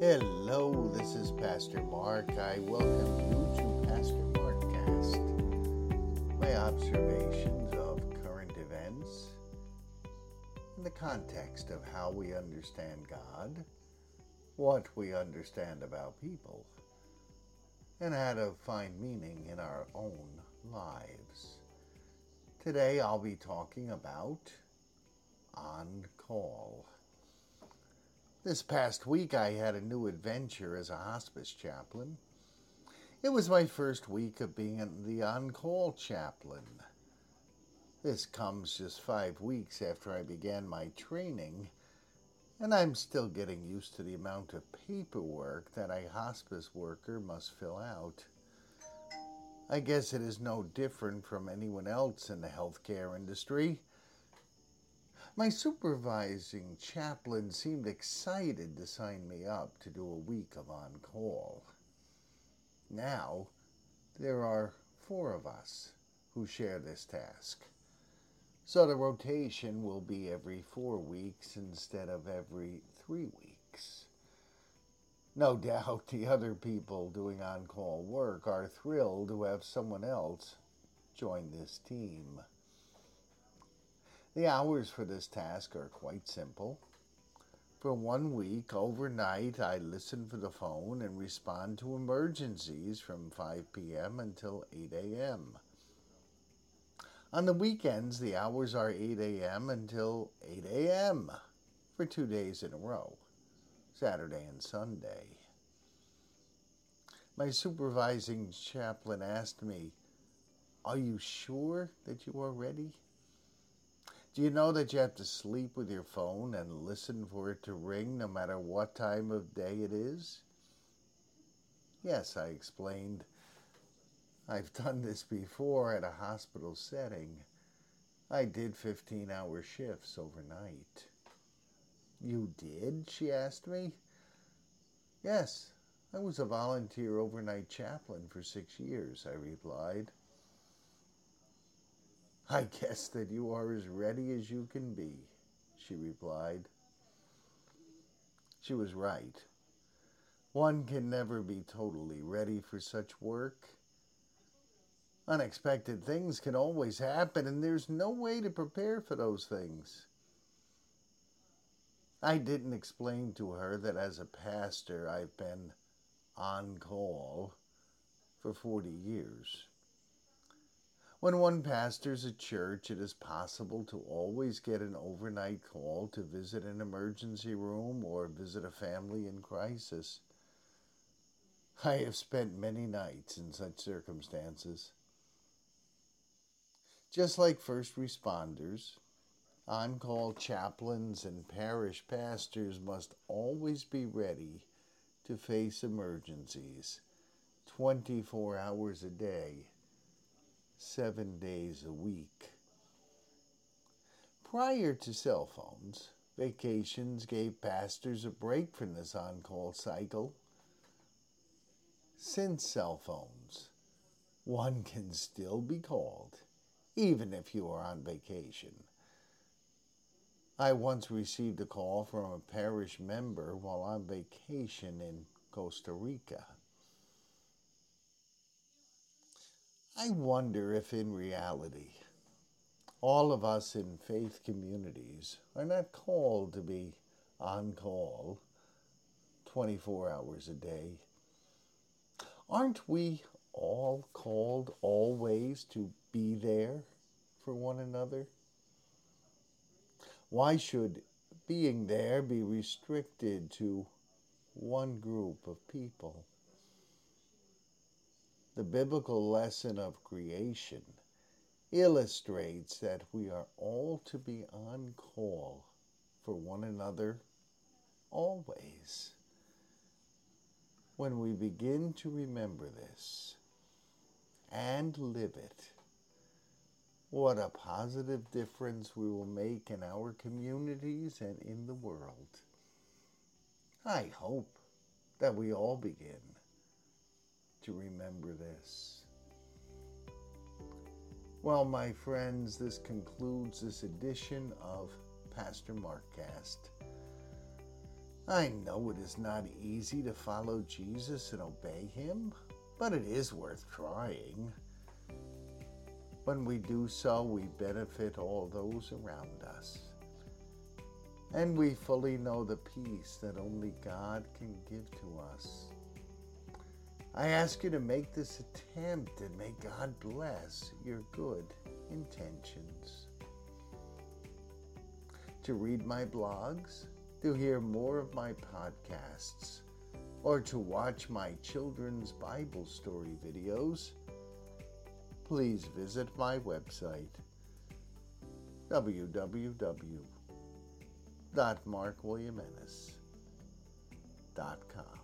Hello, this is Pastor Mark. I welcome you to Pastor Markcast, my observations of current events in the context of how we understand God, what we understand about people, and how to find meaning in our own lives. Today I'll be talking about on call. This past week I had a new adventure as a hospice chaplain. It was my first week of being the on-call chaplain. This comes just 5 weeks after I began my training, and I'm still getting used to the amount of paperwork that a hospice worker must fill out. I guess it is no different from anyone else in the healthcare industry. My supervising chaplain seemed excited to sign me up to do a week of on-call. Now, there are 4 of us who share this task. So the rotation will be every 4 weeks instead of every 3 weeks. No doubt the other people doing on-call work are thrilled to have someone else join this team. The hours for this task are quite simple. For 1 week, overnight, I listen for the phone and respond to emergencies from 5 p.m. until 8 a.m. On the weekends, the hours are 8 a.m. until 8 a.m. for 2 days in a row, Saturday and Sunday. My supervising chaplain asked me, "Are you sure that you are ready? Do you know that you have to sleep with your phone and listen for it to ring no matter what time of day it is?" "Yes," I explained. "I've done this before at a hospital setting. I did 15-hour shifts overnight." "You did?" she asked me. "Yes, I was a volunteer overnight chaplain for 6 years," I replied. "I guess that you are as ready as you can be," she replied. She was right. One can never be totally ready for such work. Unexpected things can always happen, and there's no way to prepare for those things. I didn't explain to her that as a pastor I've been on call for 40 years. When one pastors a church, it is possible to always get an overnight call to visit an emergency room or visit a family in crisis. I have spent many nights in such circumstances. Just like first responders, on-call chaplains and parish pastors must always be ready to face emergencies 24 hours a day, 7 days a week. Prior to cell phones, vacations gave pastors a break from this on-call cycle. Since cell phones, one can still be called, even if you are on vacation. I once received a call from a parish member while on vacation in Costa Rica. I wonder if in reality, all of us in faith communities are not called to be on call 24 hours a day. Aren't we all called always to be there for one another? Why should being there be restricted to one group of people? The biblical lesson of creation illustrates that we are all to be on call for one another always. When we begin to remember this and live it, what a positive difference we will make in our communities and in the world. I hope that we all begin to remember this. Well, my friends, this concludes this edition of Pastor Markcast. I know it is not easy to follow Jesus and obey him, but it is worth trying. When we do so, we benefit all those around us. And we fully know the peace that only God can give to us. I ask you to make this attempt, and may God bless your good intentions. To read my blogs, to hear more of my podcasts, or to watch my children's Bible story videos, please visit my website, www.markwilliamennis.com.